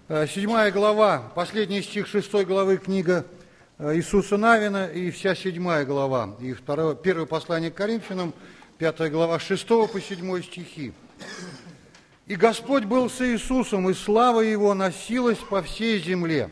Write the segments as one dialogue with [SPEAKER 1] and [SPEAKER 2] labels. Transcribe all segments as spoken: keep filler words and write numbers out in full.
[SPEAKER 1] Седьмая глава, последний стих шестой главы книга Иисуса Навина и вся седьмая глава, и второе, первое послание к Коринфянам, пятая глава, шестого по седьмой стихи. «И Господь был с Иисусом, и слава Его носилась по всей земле.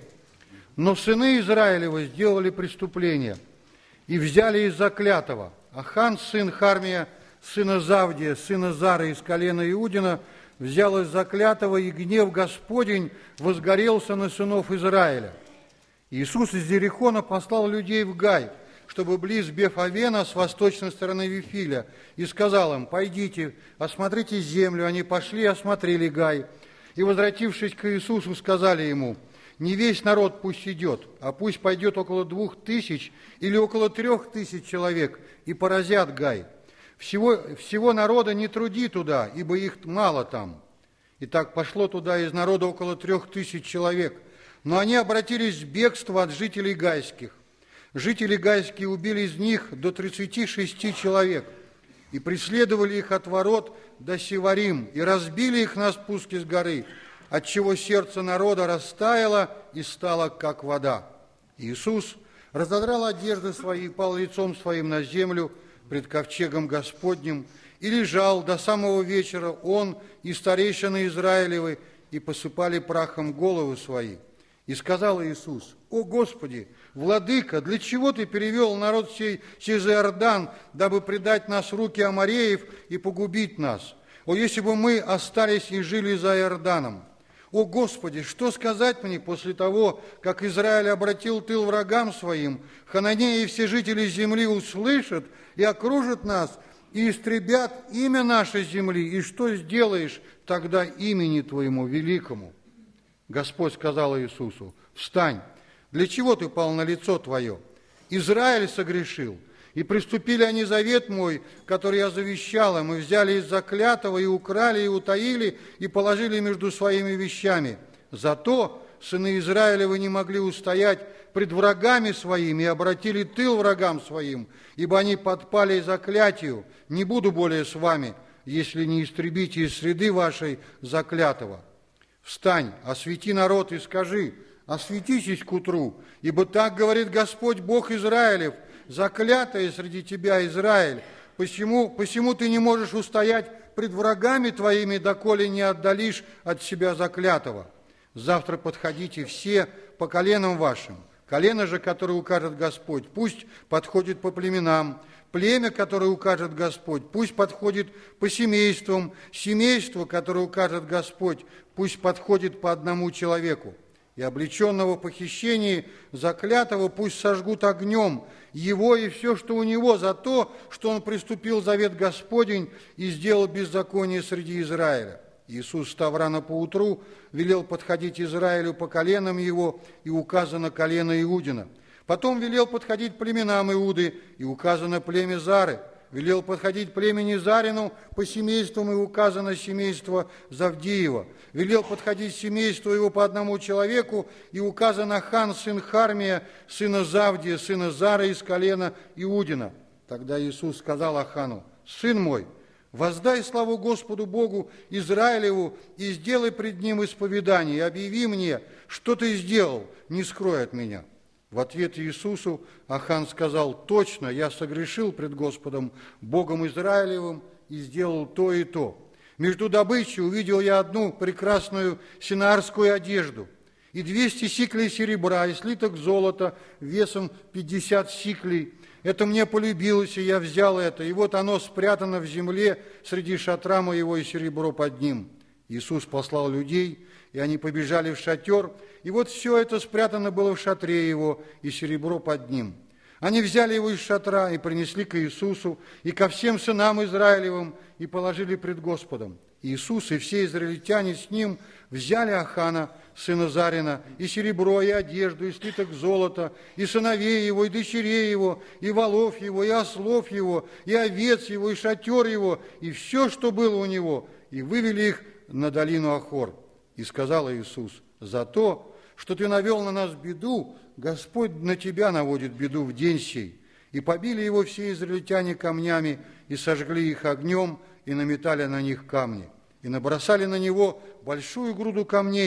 [SPEAKER 1] Но сыны Израилевы сделали преступление и взяли из заклятого. Ахан, сын Хармия, сына Завдия, сына Зары из колена Иудина, взял из заклятого, и гнев Господень возгорелся на сынов Израиля. Иисус из Иерихона послал людей в Гай, чтобы близ Беф-Авена с восточной стороны Вифиля, и сказал им: пойдите, осмотрите землю. Они пошли и осмотрели Гай. И, возвратившись к Иисусу, сказали ему: не весь народ пусть идет, а пусть пойдет около двух тысяч или около трех тысяч человек, и поразят Гай. Всего, всего народа не труди туда, ибо их мало там. И так пошло туда из народа около трех тысяч человек. Но они обратились в бегство от жителей гайских. Жители гайские убили из них до тридцати шести человек, и преследовали их от ворот до Севарим, и разбили их на спуске с горы, отчего сердце народа растаяло и стало, как вода. Иисус разодрал одежды свои и пал лицом своим на землю пред ковчегом Господним, и лежал до самого вечера он и старейшины Израилевы, и посыпали прахом головы свои. И сказал Иисус: «О Господи, Владыка, для чего Ты перевел народ сей через Иордан, дабы предать нас в руки амореев и погубить нас? О, если бы мы остались и жили за Иорданом! О Господи, что сказать мне после того, как Израиль обратил тыл врагам своим? Хананеи и все жители земли услышат и окружат нас, и истребят имя нашей земли. И что сделаешь тогда имени Твоему великому?» Господь сказал Иисусу: «Встань, для чего ты пал на лицо твое? Израиль согрешил, и приступили они завет мой, который я завещал им, и взяли из заклятого, и украли, и утаили, и положили между своими вещами. Зато сыны Израилевы не могли устоять пред врагами своими и обратили тыл врагам своим, ибо они подпали заклятию. Не буду более с вами, если не истребите из среды вашей заклятого. Встань, освети народ и скажи: осветитесь к утру, ибо так говорит Господь Бог Израилев: заклятое среди тебя Израиль, посему, посему ты не можешь устоять пред врагами твоими, доколе не отдалишь от себя заклятого. Завтра подходите все по коленам вашим. Колено же, которое укажет Господь, пусть подходит по племенам. Племя, которое укажет Господь, пусть подходит по семействам. Семейство, которое укажет Господь, пусть подходит по одному человеку. И облеченного в похищении заклятого пусть сожгут огнем его и все, что у него, за то, что он приступил завет Господень и сделал беззаконие среди Израиля». Иисус, став рано поутру, велел подходить Израилю по коленам его, и указано колено Иудина. Потом велел подходить племенам Иуды, и указано племя Зары. Велел подходить племени Зарину по семействам, и указано семейство Завдиева. Велел подходить семейству его по одному человеку, и указано Ахан, сын Хармия, сына Завдия, сына Зары из колена Иудина. Тогда Иисус сказал Ахану: «Сын мой, воздай славу Господу Богу Израилеву и сделай пред Ним исповедание, и объяви мне, что ты сделал, не скрой от меня». В ответ Иисусу Ахан сказал: «Точно, я согрешил пред Господом Богом Израилевым и сделал то и то. Между добычей увидел я одну прекрасную синаарскую одежду, и двести сиклей серебра, и слиток золота весом пятьдесят сиклей. Это мне полюбилось, и я взял это, и вот оно спрятано в земле среди шатра моего, и серебро под ним». Иисус послал людей, и они побежали в шатер, и вот все это спрятано было в шатре его, и серебро под ним. Они взяли его из шатра и принесли к Иисусу и ко всем сынам Израилевым, и положили пред Господом. Иисус и все израильтяне с ним взяли Ахана, сына Зарина, и серебро, и одежду, и слиток золота, и сыновей его, и дочерей его, и волов его, и ослов его, и овец его, и шатер его, и все, что было у него, и вывели их на долину Ахор. И сказал Иисус: «За то, что ты навел на нас беду, Господь на тебя наводит беду в день сей». И побили его все израильтяне камнями, и сожгли их огнем, и наметали на них камни. И набросали на него большую груду камней,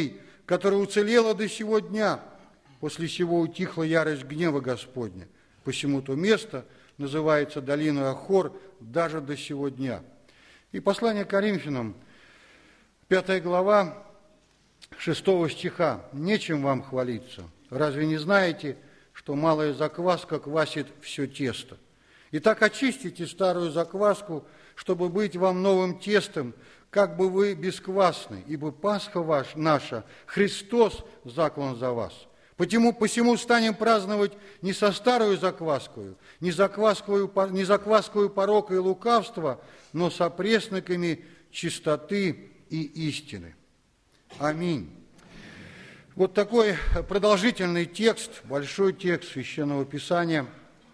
[SPEAKER 1] которая уцелела до сего дня, после чего утихла ярость гнева Господня. Посему то место называется долиной Ахор даже до сего дня. И послание к Коринфянам, пятая глава, шестого стиха. «Нечем вам хвалиться. Разве не знаете, что малая закваска квасит все тесто? Итак, очистите старую закваску, чтобы быть вам новым тестом, как бы вы бесквасны, ибо Пасха ваш, наша, Христос заклан за вас. Посему, посему станем праздновать не со старую закваскою, не закваскою, не закваскою порока и лукавства, но со пресноками чистоты и истины». Аминь. Вот такой продолжительный текст, большой текст Священного Писания.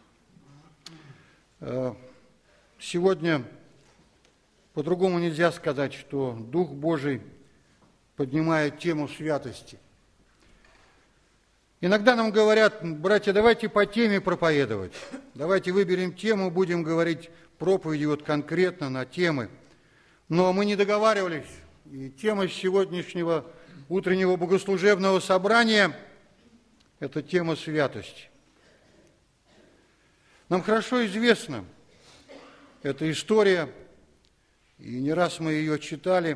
[SPEAKER 1] Сегодня по-другому нельзя сказать, что Дух Божий поднимает тему святости. Иногда нам говорят: братья, давайте по теме проповедовать, давайте выберем тему, будем говорить проповеди вот конкретно на темы. Но мы не договаривались, и тема сегодняшнего утреннего богослужебного собрания – это тема святости. Нам хорошо известна эта история, и не раз мы ее читали.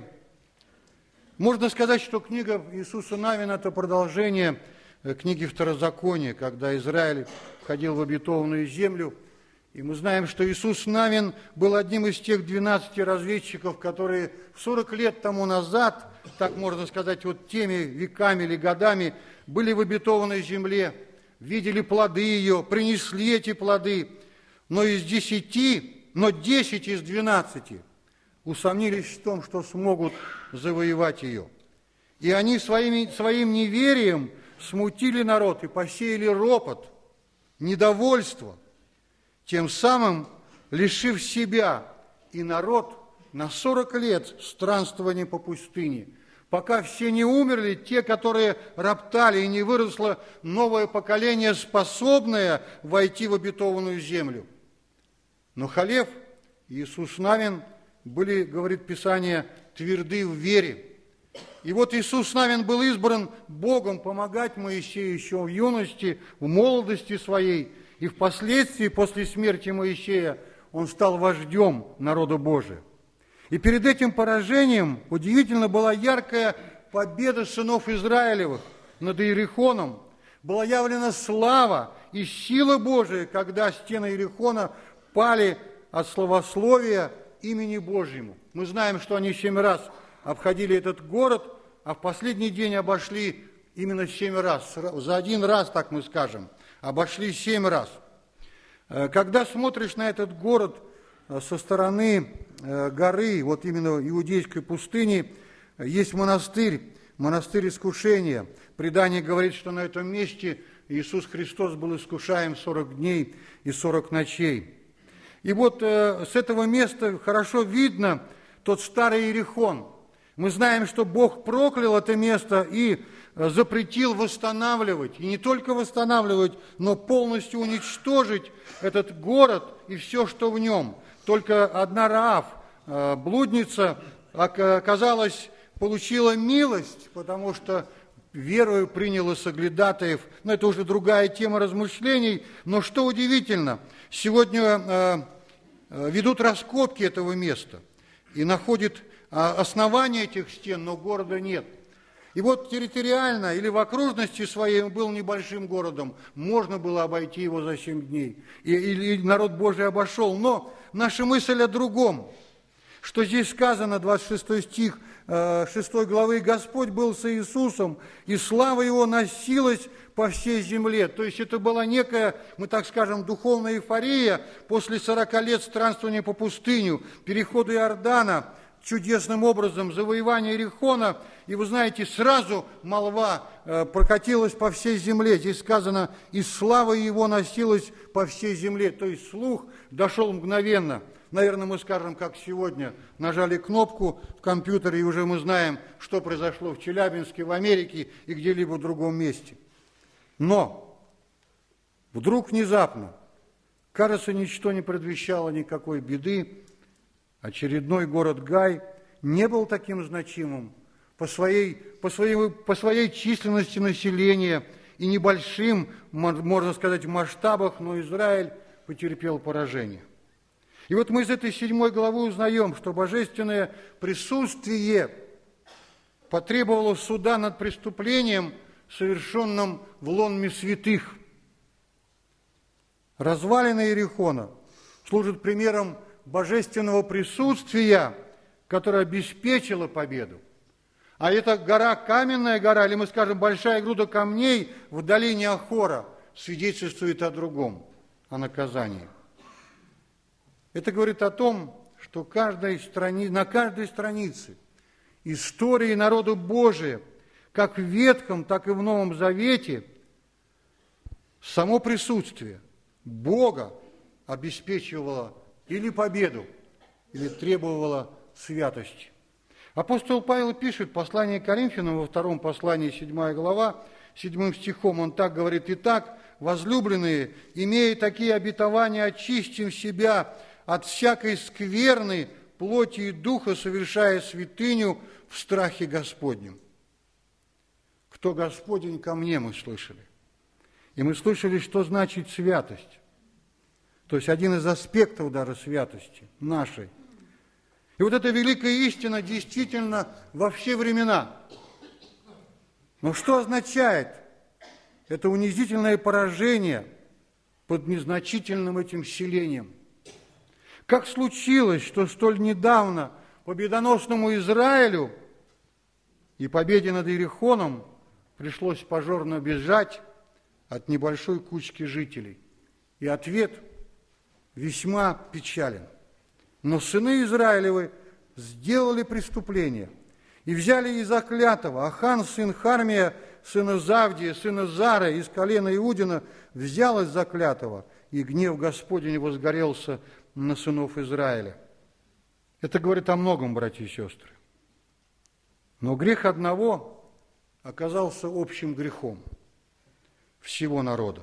[SPEAKER 1] Можно сказать, что книга Иисуса Навина – это продолжение книги Второзакония, когда Израиль входил в обетованную землю. И мы знаем, что Иисус Навин был одним из тех двенадцати разведчиков, которые сорок лет тому назад, так можно сказать, вот теми веками или годами, были в обетованной земле, видели плоды ее, принесли эти плоды, но из десяти, но десять из двенадцати усомнились в том, что смогут завоевать ее. И они своими, своим неверием смутили народ и посеяли ропот, недовольство, тем самым лишив себя и народ на сорок лет странствования по пустыне, пока все не умерли, те, которые роптали, и не выросло новое поколение, способное войти в обетованную землю. Но Халев и Иисус Навин были, говорит Писание, тверды в вере. И вот Иисус Навин был избран Богом помогать Моисею еще в юности, в молодости своей, и впоследствии, после смерти Моисея, он стал вождем народа Божия. И перед этим поражением удивительно была яркая победа сынов Израилевых над Иерихоном. Была явлена слава и сила Божия, когда стены Иерихона пали от славословия имени Божьему. Мы знаем, что они семь раз обходили этот город, а в последний день обошли именно семь раз. За один раз, так мы скажем, обошли семь раз. Когда смотришь на этот город со стороны горы, вот именно Иудейской пустыни, есть монастырь, монастырь искушения. Предание говорит, что на этом месте Иисус Христос был искушаем сорок дней и сорок ночей. И вот с этого места хорошо видно тот старый Иерихон. Мы знаем, что Бог проклял это место и запретил восстанавливать, и не только восстанавливать, но полностью уничтожить этот город и все, что в нем. Только одна Раав, блудница, оказалась, получила милость, потому что верою приняла соглядатаев. Но это уже другая тема размышлений. Но что удивительно, сегодня ведут раскопки этого места и находят основание этих стен, но города нет. И вот территориально или в окружности своей он был небольшим городом, можно было обойти его за семь дней, и, и, и народ Божий обошел. Но наша мысль о другом, что здесь сказано, двадцать шестой стих шестой главы: «Господь был со Иисусом, и слава Его носилась по всей земле». То есть это была некая, мы так скажем, духовная эйфория после сорока лет странствования по пустыню, перехода Иордана, чудесным образом завоевание Иерихона, и вы знаете, сразу молва э, прокатилась по всей земле. Здесь сказано: «И слава его носилась по всей земле». То есть слух дошел мгновенно. Наверное, мы скажем, как сегодня, нажали кнопку в компьютере, и уже мы знаем, что произошло в Челябинске, в Америке и где-либо в другом месте. Но вдруг внезапно, кажется, ничто не предвещало никакой беды. Очередной город Гай не был таким значимым, по своей, по своей, по своей численности населения и небольшим, можно сказать, масштабах, но Израиль потерпел поражение. И вот мы из этой седьмой главы узнаем, что божественное присутствие потребовало суда над преступлением, совершенным в лоне святых. Развалины Иерихона служат примером божественного присутствия, которое обеспечило победу. А эта гора, каменная гора, или мы скажем, большая груда камней в долине Ахора свидетельствует о другом, о наказании. Это говорит о том, что каждой страни... на каждой странице истории народа Божия, как в Ветхом, так и в Новом Завете, само присутствие Бога обеспечивало или победу, или требовало святости. Апостол Павел пишет послание к Коринфянам во втором послании, седьмая глава, седьмым стихом, он так говорит: «Итак, возлюбленные, имея такие обетования, очистим себя от всякой скверны, плоти и духа, совершая святыню в страхе Господнем». «Кто Господень, ко мне», мы слышали. И мы слышали, что значит святость. То есть один из аспектов даже святости нашей. И вот эта великая истина действительно во все времена. Но что означает это унизительное поражение под незначительным этим селением? Как случилось, что столь недавно победоносному Израилю и победе над Иерихоном пришлось позорно бежать от небольшой кучки жителей? И ответ весьма печален. Но сыны Израилевы сделали преступление и взяли из заклятого. Ахан, сын Хармия, сына Завдия, сына Зара, из колена Иудина, взял из заклятого, и гнев Господень возгорелся на сынов Израиля. Это говорит о многом, братья и сестры. Но грех одного оказался общим грехом всего народа.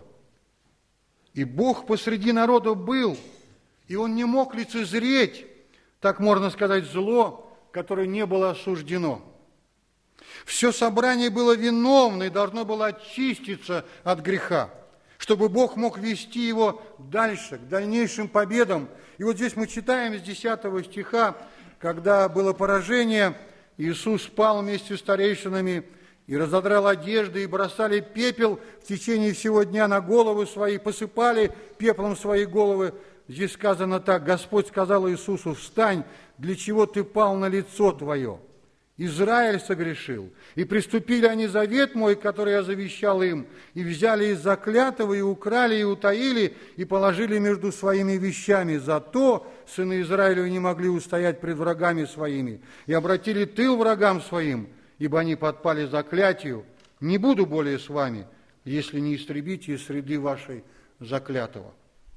[SPEAKER 1] И Бог посреди народа был, и Он не мог лицезреть, так можно сказать, зло, которое не было осуждено. Все собрание было виновно и должно было очиститься от греха, чтобы Бог мог вести его дальше, к дальнейшим победам. И вот здесь мы читаем из десятого стиха, когда было поражение, Иисус спал вместе с старейшинами и разодрал одежды, и бросали пепел в течение всего дня на головы свои, посыпали пеплом свои головы. Здесь сказано так: Господь сказал Иисусу: «Встань, для чего ты пал на лицо твое? Израиль согрешил, и приступили они завет мой, который я завещал им, и взяли из заклятого, и украли, и утаили, и положили между своими вещами. Зато сыны Израилевы не могли устоять пред врагами своими, и обратили тыл врагам своим, ибо они подпали заклятию. Не буду более с вами, если не истребите из среды вашей заклятого».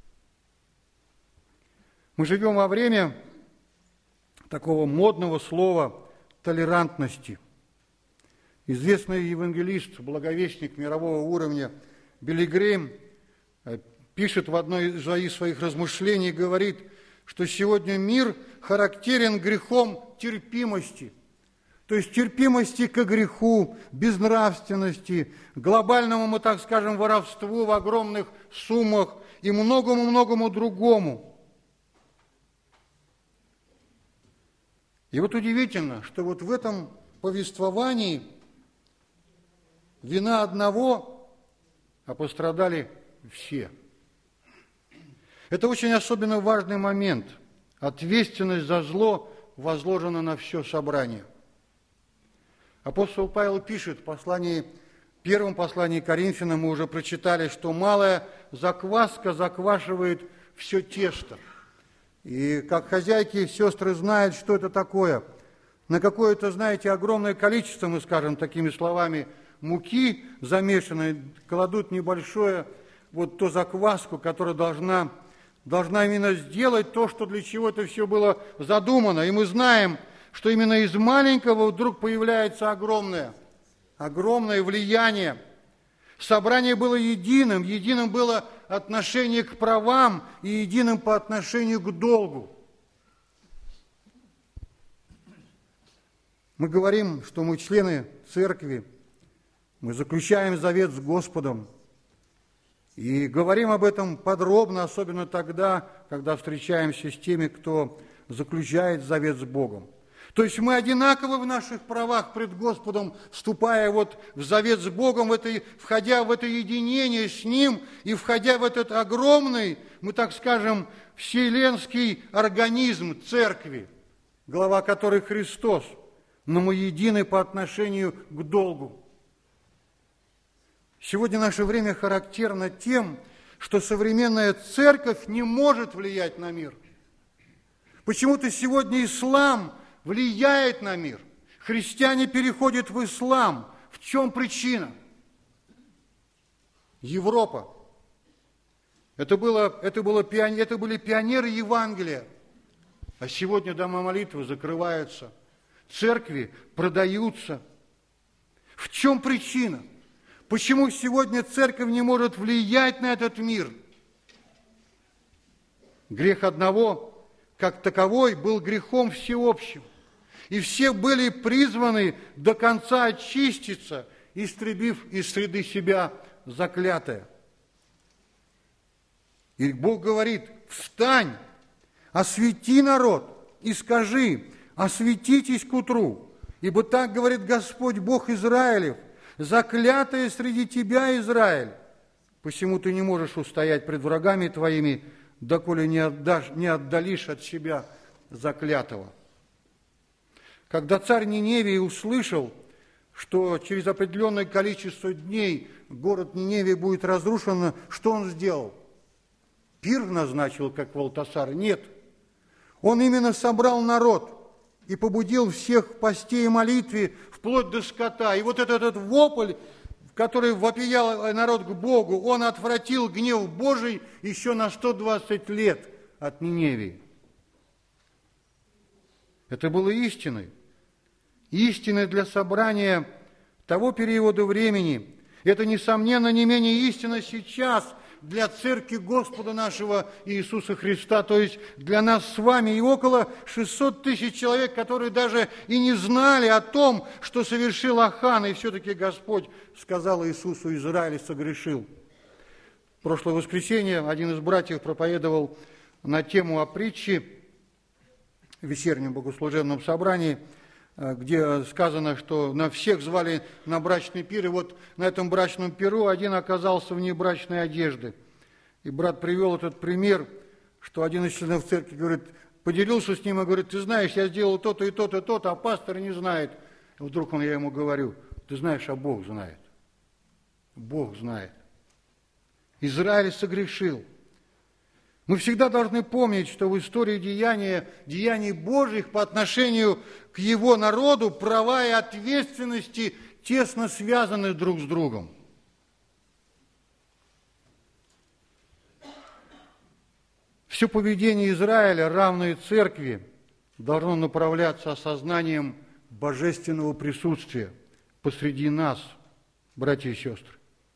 [SPEAKER 1] Мы живем во время такого модного слова толерантности. Известный евангелист, благовестник мирового уровня Билли Грэм пишет в одной из своих размышлений, говорит, что сегодня мир характерен грехом терпимости. То есть терпимости к греху, безнравственности, глобальному, мы так скажем, воровству в огромных суммах и многому-многому другому. И вот удивительно, что вот в этом повествовании вина одного, а пострадали все. Это очень особенно важный момент. Ответственность за зло возложена на все собрание. Апостол Павел пишет в послании, в первом послании к Коринфянам, мы уже прочитали, что малая закваска заквашивает все тесто. И как хозяйки, сестры знают, что это такое. На какое-то, знаете, огромное количество, мы скажем такими словами, муки замешанной, кладут небольшое, вот ту закваску, которая должна, должна именно сделать то, что для чего это все было задумано. И мы знаем, что именно из маленького вдруг появляется огромное, огромное влияние. Собрание было единым, единым было отношение к правам и единым по отношению к долгу. Мы говорим, что мы члены церкви, мы заключаем завет с Господом, и говорим об этом подробно, особенно тогда, когда встречаемся с теми, кто заключает завет с Богом. То есть мы одинаковы в наших правах пред Господом, вступая вот в завет с Богом, в это, входя в это единение с Ним и входя в этот огромный, мы так скажем, вселенский организм церкви, глава которой Христос, но мы едины по отношению к долгу. Сегодня наше время характерно тем, что современная церковь не может влиять на мир. Почему-то сегодня ислам влияет на мир. Христиане переходят в ислам. В чем причина? Европа. Это, было, это, было, это были пионеры Евангелия. А сегодня дома молитвы закрываются. Церкви продаются. В чем причина? Почему сегодня церковь не может влиять на этот мир? Грех одного, как таковой, был грехом всеобщим. И все были призваны до конца очиститься, истребив из среды себя заклятое. И Бог говорит: встань, освети народ и скажи: осветитесь к утру, ибо так говорит Господь Бог Израилев: заклятое среди тебя, Израиль, посему ты не можешь устоять пред врагами твоими, доколе не, отдашь, не отдалишь от себя заклятого. Когда царь Ниневии услышал, что через определенное количество дней город Ниневия будет разрушен, что он сделал? Пир назначил, как Валтасар? Нет. Он именно собрал народ и побудил всех к посте и молитве, вплоть до скота. И вот этот, этот вопль, в который вопиял народ к Богу, он отвратил гнев Божий еще на сто двадцать лет от Ниневии. Это было истиной. Истиной для собрания того периода времени. Это, несомненно, не менее истина сейчас для церкви Господа нашего Иисуса Христа, то есть для нас с вами, и около шестисот тысяч человек, которые даже и не знали о том, что совершил Ахан, и все-таки Господь сказал Иисусу: Израиль согрешил. В прошлое воскресенье один из братьев проповедовал на тему о притче в вечернем богослужебном собрании, где сказано, что на всех звали на брачный пир, и вот на этом брачном пиру один оказался в небрачной одежде. И брат привел этот пример, что один из членов церкви, говорит, поделился с ним и говорит: ты знаешь, я сделал то-то и то-то и то-то, а пастор не знает. И вдруг он, я ему говорю: ты знаешь, а Бог знает. Бог знает. Израиль согрешил. Мы всегда должны помнить, что в истории деяния, деяний Божьих по отношению к его народу права и ответственности тесно связаны друг с другом. Все поведение Израиля, равно и церкви, должно направляться осознанием божественного присутствия посреди нас, братья и сестры.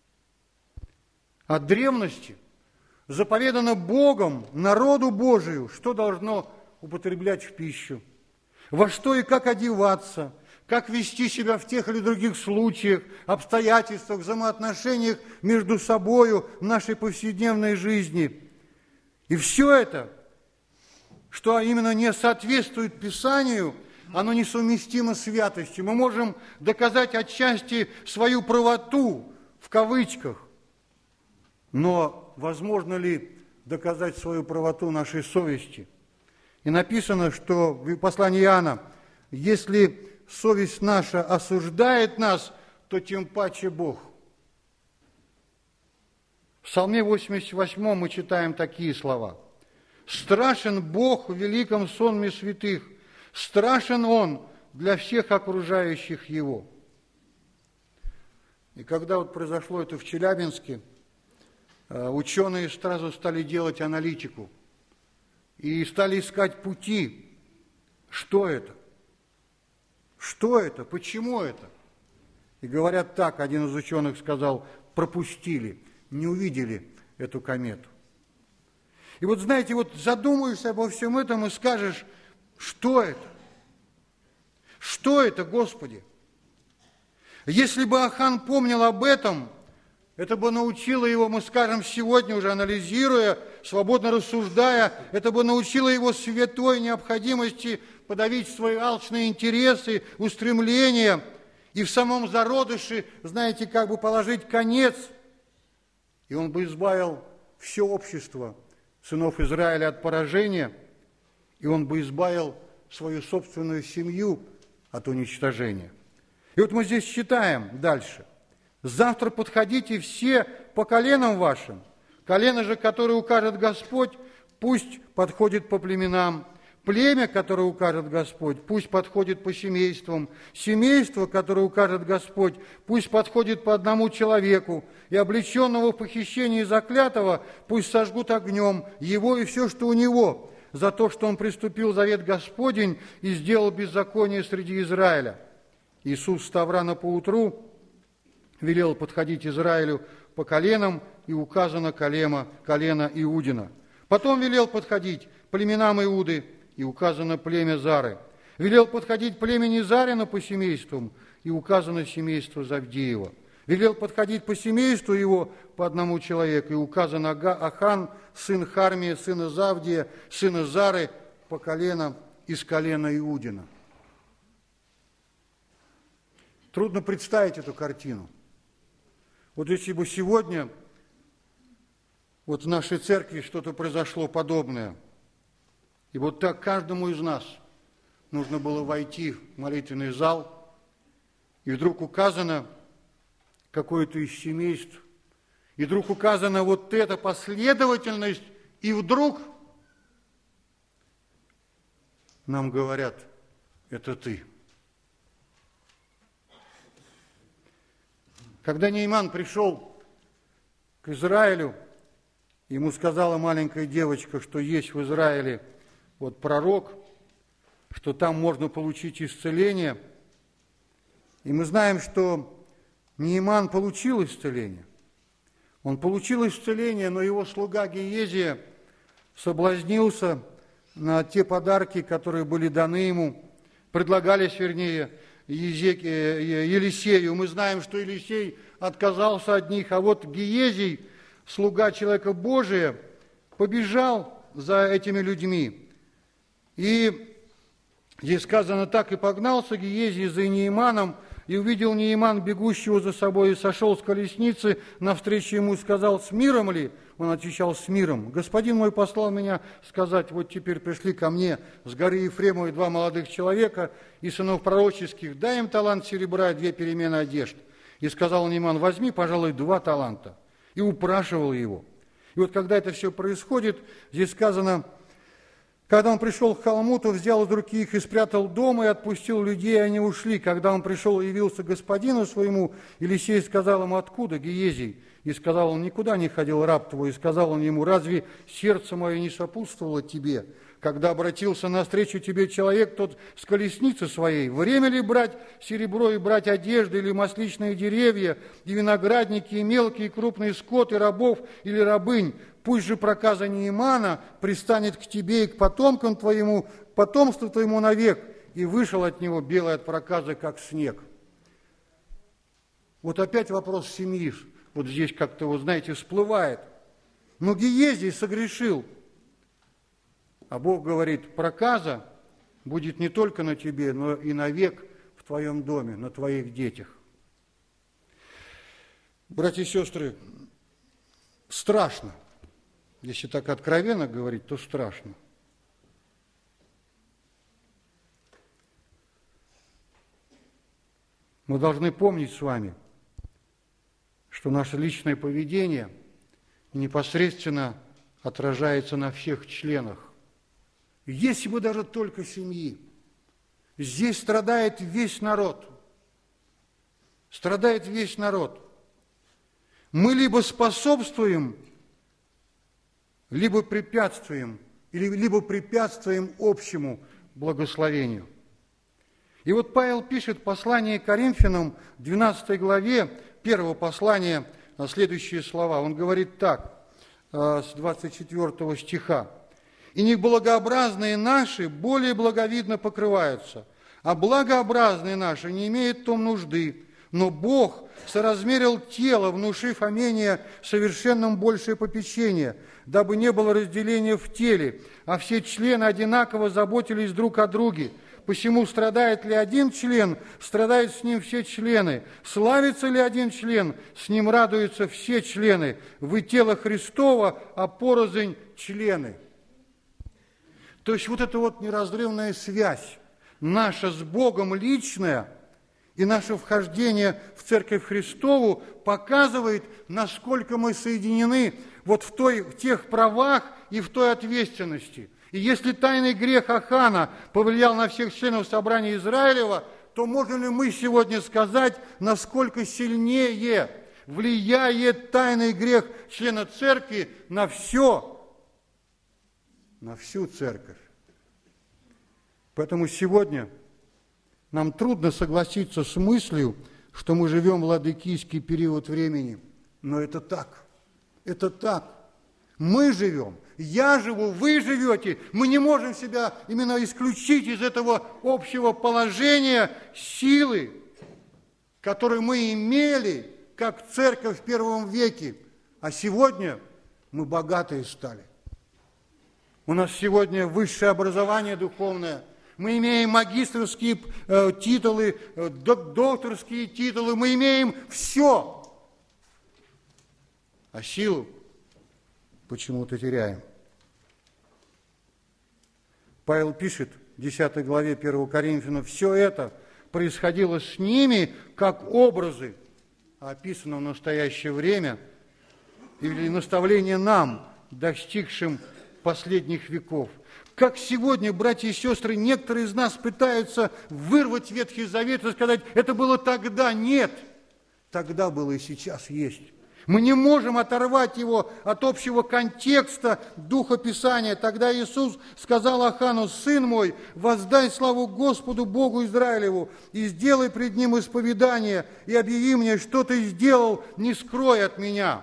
[SPEAKER 1] От древности заповедано Богом народу Божию, что должно употреблять в пищу, во что и как одеваться, как вести себя в тех или других случаях, обстоятельствах, взаимоотношениях между собою в нашей повседневной жизни. И все это, что именно не соответствует Писанию, оно несовместимо с святостью. Мы можем доказать отчасти свою правоту, в кавычках, но возможно ли доказать свою правоту нашей совести? И написано, что в послании Иоанна: если совесть наша осуждает нас, то тем паче Бог. В Псалме восемьдесят восьмом мы читаем такие слова: «Страшен Бог в великом сонме святых, страшен Он для всех окружающих Его». И когда вот произошло это в Челябинске, ученые сразу стали делать аналитику и стали искать пути. Что это? Что это? Почему это? И говорят так, один из ученых сказал: пропустили, не увидели эту комету. И вот знаете, вот задумаешься обо всем этом и скажешь: что это? Что это, Господи? Если бы Ахан помнил об этом, это бы научило его, мы скажем сегодня уже, анализируя, свободно рассуждая, это бы научило его святой необходимости подавить свои алчные интересы, устремления и в самом зародыше, знаете, как бы положить конец. И он бы избавил все общество сынов Израиля от поражения, и он бы избавил свою собственную семью от уничтожения. И вот мы здесь читаем дальше. «Завтра подходите все по коленам вашим, колено же, которое укажет Господь, пусть подходит по племенам, племя, которое укажет Господь, пусть подходит по семействам, семейство, которое укажет Господь, пусть подходит по одному человеку, и облеченного в похищении заклятого пусть сожгут огнем его и все, что у него, за то, что он приступил завет Господень и сделал беззаконие среди Израиля». Иисус, встав рано поутру, велел подходить Израилю по коленам, и указано колено, колено Иудина. Потом велел подходить племенам Иуды, и указано племя Зары. Велел подходить племени Зарина по семействам, и указано семейство Завдеева. Велел подходить по семейству его по одному человеку, и указан Ахан, сын Хармия, сына Завдия, сына Зары, по коленам из колена Иудина. Трудно представить эту картину. Вот если бы сегодня вот в нашей церкви что-то произошло подобное, и вот так каждому из нас нужно было войти в молитвенный зал, и вдруг указано какое-то из семейств, и вдруг указана вот эта последовательность, и вдруг нам говорят: это ты. Когда Нейман пришел к Израилю, ему сказала маленькая девочка, что есть в Израиле вот пророк, что там можно получить исцеление. И мы знаем, что Нейман получил исцеление. Он получил исцеление, но его слуга Гиезия соблазнился на те подарки, которые были даны ему, предлагались, вернее, Елисею. Мы знаем, что Елисей отказался от них, а вот Гиезий, слуга человека Божия, побежал за этими людьми. И здесь сказано так: «И погнался Гиезий за Нейманом, и увидел Нейман, бегущего за собой, и сошел с колесницы, навстречу ему сказал: с миром ли?» Он отвечал: с миром. «Господин мой послал меня сказать: вот теперь пришли ко мне с горы Ефремовой два молодых человека и сынов пророческих, дай им талант серебра и две перемены одежд». И сказал Нейман: возьми, пожалуй, два таланта. И упрашивал его. И вот когда это все происходит, здесь сказано: когда он пришел к холму, то взял из руки их и спрятал дома, и отпустил людей, и они ушли. Когда он пришел и явился господину своему, Елисей сказал ему: откуда, Гиезий? И сказал он: никуда не ходил раб твой. И сказал он ему: разве сердце мое не сопутствовало тебе, когда обратился навстречу тебе человек тот с колесницы своей? Время ли брать серебро и брать одежды, или масличные деревья, и виноградники, и мелкий и крупный скот, и рабов или рабынь? Пусть же проказа Неймана пристанет к тебе и к потомкам твоему, к потомству твоему навек. И вышел от него белый от проказы, как снег. Вот опять вопрос семьи. Вот здесь как-то, вот знаете, всплывает. Но Гиезий согрешил. А Бог говорит: проказа будет не только на тебе, но и навек в твоем доме, на твоих детях. Братья и сестры, страшно. Если так откровенно говорить, то страшно. Мы должны помнить с вами, что наше личное поведение непосредственно отражается на всех членах. Если бы даже только семьи. Здесь страдает весь народ. Страдает весь народ. Мы либо способствуем, либо препятствуем, или либо препятствуем общему благословению. И вот Павел пишет в послании к Коринфянам, в двенадцатой главе, первого послания, следующие слова. Он говорит так, с двадцать четвёртого стиха. «И неблагообразные наши более благовидно покрываются, А благообразные наши не имеют в том нужды. Но Бог соразмерил тело, внушив Амения совершенным большее попечение, дабы не было разделения в теле, а все члены одинаково заботились друг о друге. Посему страдает ли один член, страдают с ним все члены. Славится ли один член, с ним радуются все члены. Вы тело Христово, а порознь члены. То есть вот эта вот неразрывная связь наша с Богом личная и наше вхождение в Церковь Христову показывает, насколько мы соединены вот в, той, в тех правах и в той ответственности. И если тайный грех Ахана повлиял на всех членов собрания Израилева, то можем ли мы сегодня сказать, насколько сильнее влияет тайный грех члена церкви на все, на всю церковь? Поэтому сегодня нам трудно согласиться с мыслью, что мы живем в ладыкийский период времени. Но это так. Это так. Мы живем, я живу, вы живете. Мы не можем себя именно исключить из этого общего положения силы, которую мы имели, как церковь в первом веке. А сегодня мы богатые стали. У нас сегодня высшее образование духовное. Мы имеем магистерские э, титулы, э, док- докторские титулы. Мы имеем все. А силу почему-то теряем. Павел пишет в десятой главе первого Коринфянам, все это происходило с ними как образы, описано в настоящее время, или наставление нам, достигшим последних веков. Как сегодня, братья и сестры, некоторые из нас пытаются вырвать Ветхий Завет и сказать, это было тогда. Нет, тогда было и сейчас есть. Мы не можем оторвать его от общего контекста Духа Писания. Тогда Иисус сказал Ахану, «Сын мой, воздай славу Господу Богу Израилеву, и сделай пред Ним исповедание, и объяви мне, что ты сделал, не скрой от меня».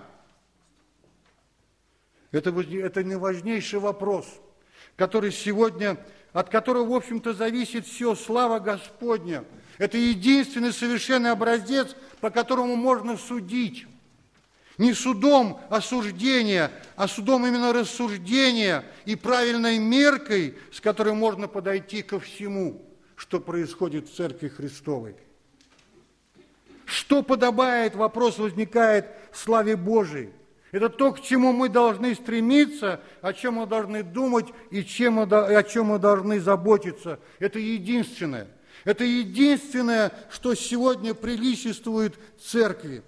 [SPEAKER 1] Это, это важнейший вопрос, который сегодня, от которого, в общем-то, зависит все, слава Господня. Это единственный совершенный образец, по которому можно судить. Не судом осуждения, а судом именно рассуждения и правильной меркой, с которой можно подойти ко всему, что происходит в Церкви Христовой. Что подобает, вопрос возникает, славе Божией. Это то, к чему мы должны стремиться, о чем мы должны думать и чем мы, о чем мы должны заботиться. Это единственное. Это единственное, что сегодня приличествует Церкви.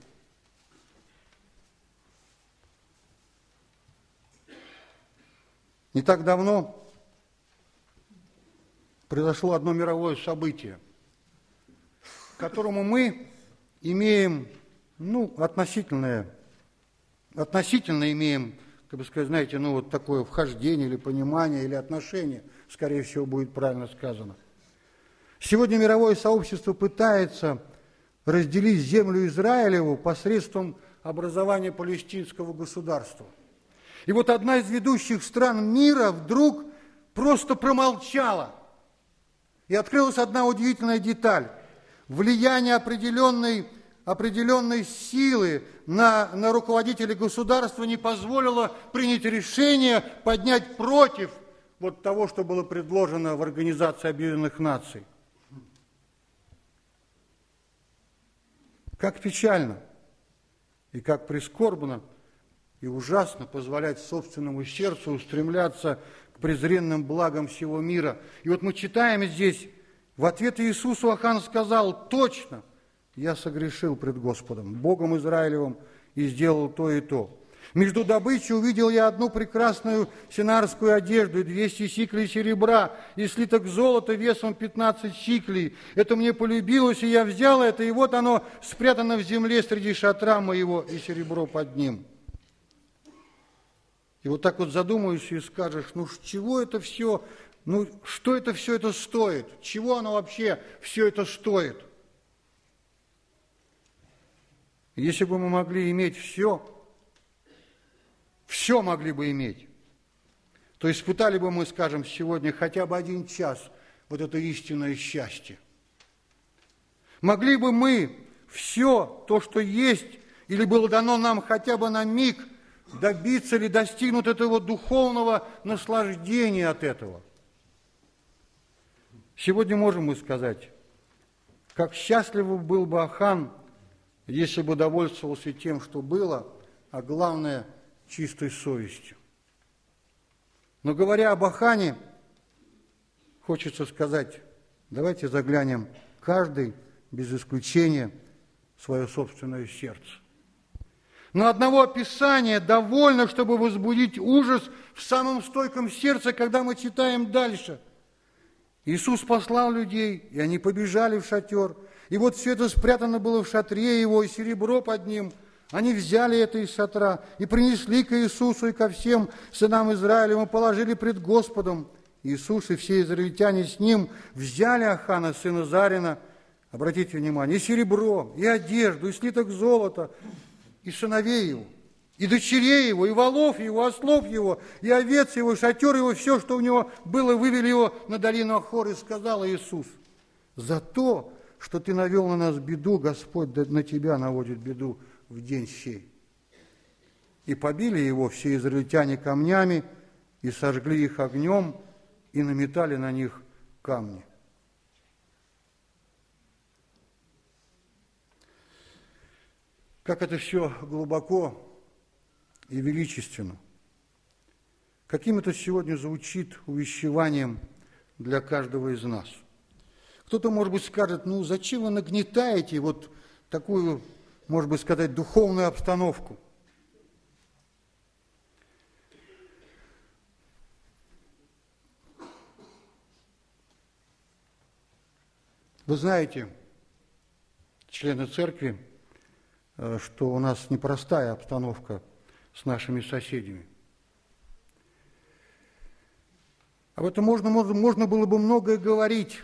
[SPEAKER 1] Не так давно произошло одно мировое событие, к которому мы имеем, ну, относительное, относительно имеем, как бы сказать, знаете, ну, вот такое вхождение или понимание, или отношение, скорее всего, будет правильно сказано. Сегодня мировое сообщество пытается разделить землю Израилеву посредством образования палестинского государства. И вот одна из ведущих стран мира вдруг просто промолчала. И открылась одна удивительная деталь. Влияние определенной, определенной силы на, на руководителей государства не позволило принять решение поднять против вот того, что было предложено в Организации Объединенных Наций. Как печально и как прискорбно и ужасно позволять собственному сердцу устремляться к презренным благам всего мира. И вот мы читаем здесь, в ответ Иисусу Ахан сказал, точно, я согрешил пред Господом, Богом Израилевым, и сделал то и то. Между добычей увидел я одну прекрасную синарскую одежду, двести сиклей серебра, и слиток золота весом пятнадцать сиклей. Это мне полюбилось, и я взял это, и вот оно спрятано в земле среди шатра моего, и серебро под ним. И вот так вот задумаешься и скажешь, ну чего это все, ну что это все это стоит? Чего оно вообще все это стоит? Если бы мы могли иметь все, все могли бы иметь, то испытали бы мы, скажем, сегодня хотя бы один час вот это истинное счастье? Могли бы мы все то, что есть, или было дано нам хотя бы на миг, добиться или достигнуть этого духовного наслаждения от этого? Сегодня можем мы сказать, как счастлив был бы Ахан, если бы довольствовался тем, что было, а главное – чистой совестью. Но говоря об Ахане, хочется сказать, давайте заглянем каждый, без исключения, в свое собственное сердце. Но одного описания довольно, чтобы возбудить ужас в самом стойком сердце, когда мы читаем дальше. Иисус послал людей, и они побежали в шатер. И вот все это спрятано было в шатре его, и серебро под ним. Они взяли это из шатра и принесли к Иисусу и ко всем сынам Израилевым, и положили пред Господом. Иисус и все израильтяне с ним взяли Ахана, сына Зарина, обратите внимание, и серебро, и одежду, и слиток золота, и сыновей его, и дочерей его, и волов его, ослов его, и овец его, и шатер его, все, что у него было, вывели его на долину Ахор, и сказал Иисус: за то, что ты навел на нас беду, Господь на тебя наводит беду в день сей. И побили его все израильтяне камнями, и сожгли их огнем, и наметали на них камни. Как это все глубоко и величественно. Каким это сегодня звучит увещеванием для каждого из нас. Кто-то, может быть, скажет: ну зачем вы нагнетаете вот такую, может быть, сказать, духовную обстановку? Вы знаете, члены церкви, что у нас непростая обстановка с нашими соседями. Об этом можно, можно, можно было бы многое говорить.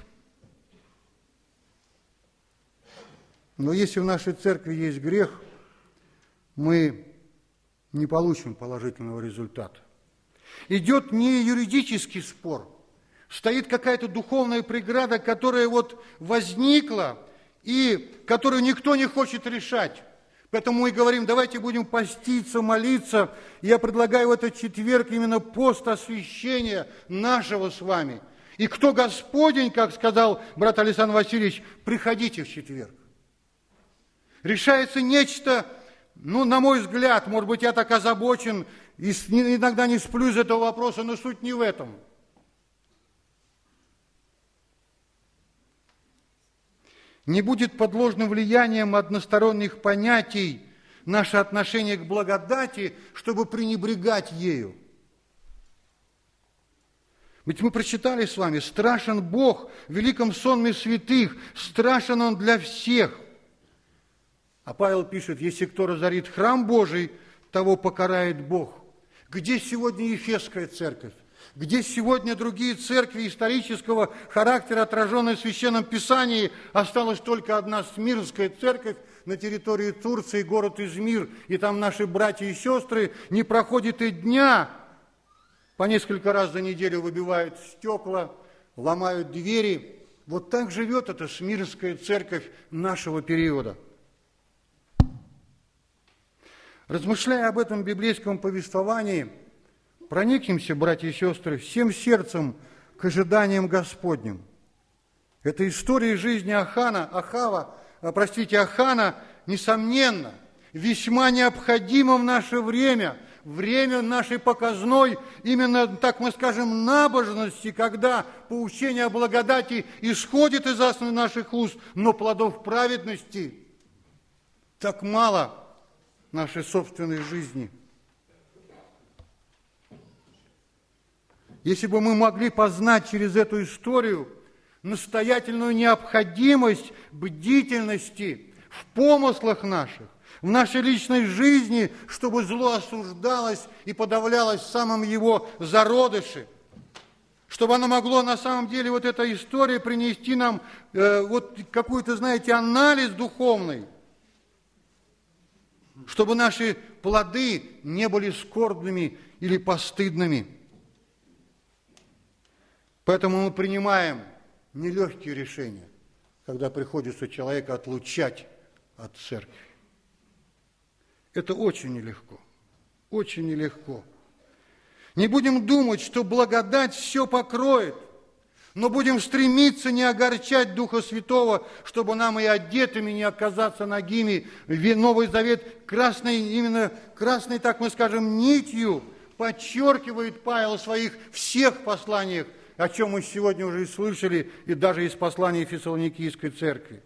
[SPEAKER 1] Но если в нашей церкви есть грех, мы не получим положительного результата. Идет не юридический спор, стоит какая-то духовная преграда, которая вот возникла и которую никто не хочет решать. Поэтому мы говорим: давайте будем поститься, молиться. Я предлагаю в этот четверг именно пост освящения нашего с вами. И кто Господень, как сказал брат Александр Васильевич, приходите в четверг. Решается нечто, ну, на мой взгляд, может быть, я так озабочен, и иногда не сплю из этого вопроса, но суть не в этом. Не будет под ложным влиянием односторонних понятий наше отношение к благодати, чтобы пренебрегать ею. Ведь мы прочитали с вами: страшен Бог в великом сонме святых, страшен Он для всех. А Павел пишет: если кто разорит храм Божий, того покарает Бог. Где сегодня Ефесская церковь? Где сегодня другие церкви исторического характера, отраженные в Священном Писании? Осталась только одна Смирнская церковь на территории Турции, город Измир, и там наши братья и сестры, не проходит и дня, по несколько раз за неделю выбивают стекла, ломают двери. Вот так живет эта Смирнская церковь нашего периода. Размышляя об этом библейском повествовании, проникнемся, братья и сестры, всем сердцем к ожиданиям Господним. Эта история жизни Ахана, Ахава, простите, Ахана, несомненно, весьма необходима в наше время, время нашей показной, именно, так мы скажем, набожности, когда поучение о благодати исходит из астны наших уст, но плодов праведности так мало в нашей собственной жизни. Если бы мы могли познать через эту историю настоятельную необходимость бдительности в помыслах наших, в нашей личной жизни, чтобы зло осуждалось и подавлялось в самом его зародыше, чтобы оно могло на самом деле, вот эта история, принести нам э, вот какой-то, знаете, анализ духовный, чтобы наши плоды не были скорбными или постыдными. Поэтому мы принимаем нелегкие решения, когда приходится человека отлучать от церкви. Это очень нелегко, очень нелегко. Не будем думать, что благодать все покроет, но будем стремиться не огорчать Духа Святого, чтобы нам и одетыми не оказаться нагими. Новый Завет красной, именно красной, так мы скажем, нитью подчеркивает Павел в своих всех посланиях, о чем мы сегодня уже и слышали, и даже из послания Фессалоникийской церкви.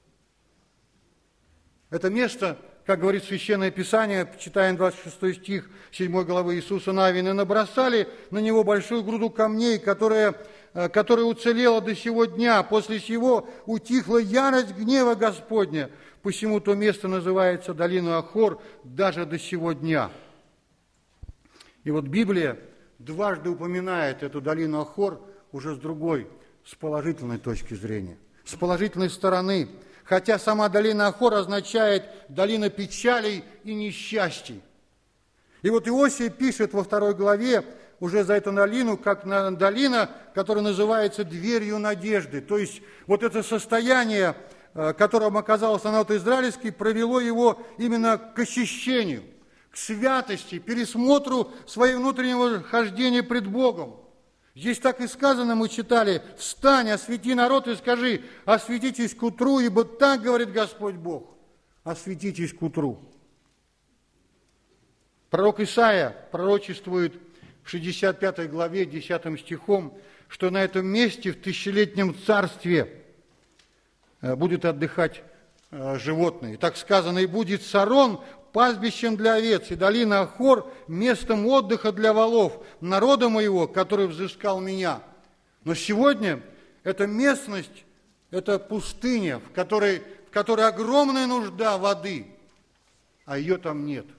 [SPEAKER 1] Это место, как говорит Священное Писание, читаем двадцать шестой стих седьмой главы Иисуса Навина, набросали на него большую груду камней, которая, которая уцелела до сего дня. После сего утихла ярость гнева Господня. Посему то место называется долину Ахор даже до сего дня. И вот Библия дважды упоминает эту долину Ахор уже с другой, с положительной точки зрения, с положительной стороны. Хотя сама долина Ахор означает долина печалей и несчастий. И вот Иосия пишет во второй главе уже за эту долину, как на долина, которая называется дверью надежды. То есть вот это состояние, которым оказался народ израильский, провело его именно к очищению, к святости, пересмотру своего внутреннего хождения пред Богом. Здесь так и сказано, мы читали: «Встань, освети народ и скажи, осветитесь к утру, ибо так говорит Господь Бог, осветитесь к утру». Пророк Исаия пророчествует в шестьдесят пятой главе, десятым стихом, что на этом месте в тысячелетнем царстве будет отдыхать животные. Так сказано: «И будет Сарон пастбищем для овец, и долина Ахор местом отдыха для волов, народа моего, который взыскал меня». Но сегодня эта местность, это пустыня, в которой, в которой огромная нужда воды, а ее там нет.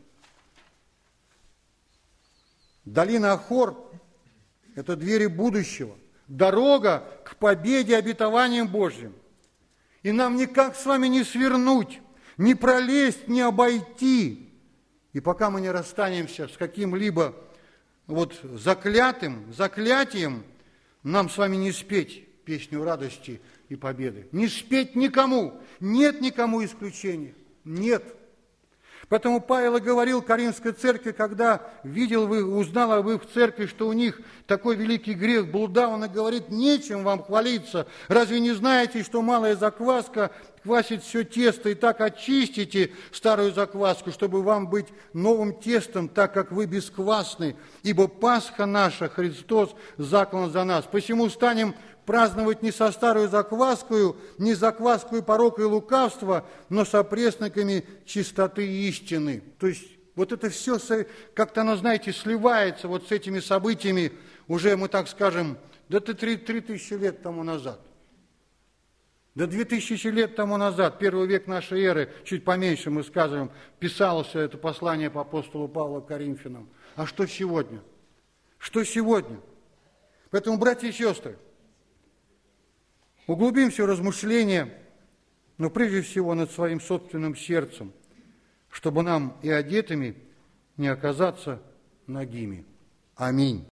[SPEAKER 1] Долина Ахор – это двери будущего, дорога к победе обетованием Божьим. И нам никак с вами не свернуть, не пролезть, не обойти. И пока мы не расстанемся с каким-либо вот заклятым, заклятием, нам с вами не спеть песню радости и победы. Не спеть никому. Нет никому исключения. Нет. Поэтому Павел и говорил Коринфской церкви, когда видел, вы, узнал в их церкви, что у них такой великий грех блуда, он и говорит: нечем вам хвалиться. Разве не знаете, что малая закваска квасит все тесто, и так очистите старую закваску, чтобы вам быть новым тестом, так как вы бесквасны, ибо Пасха наша, Христос, заклан за нас. Посему станем праздновать не со старой закваскою, не закваскою порока и лукавства, но со пресноками чистоты и истины. То есть вот это все как-то, оно, знаете, сливается вот с этими событиями уже, мы так скажем, да три тысячи лет тому назад. Да две тысячи лет тому назад, первый век нашей эры, чуть поменьше мы скажем, писалось это послание по апостолу Павла к Коринфянам. А что сегодня? Что сегодня? Поэтому, братья и сестры, углубимся в размышления, но прежде всего над своим собственным сердцем, чтобы нам и одетыми не оказаться нагими. Аминь.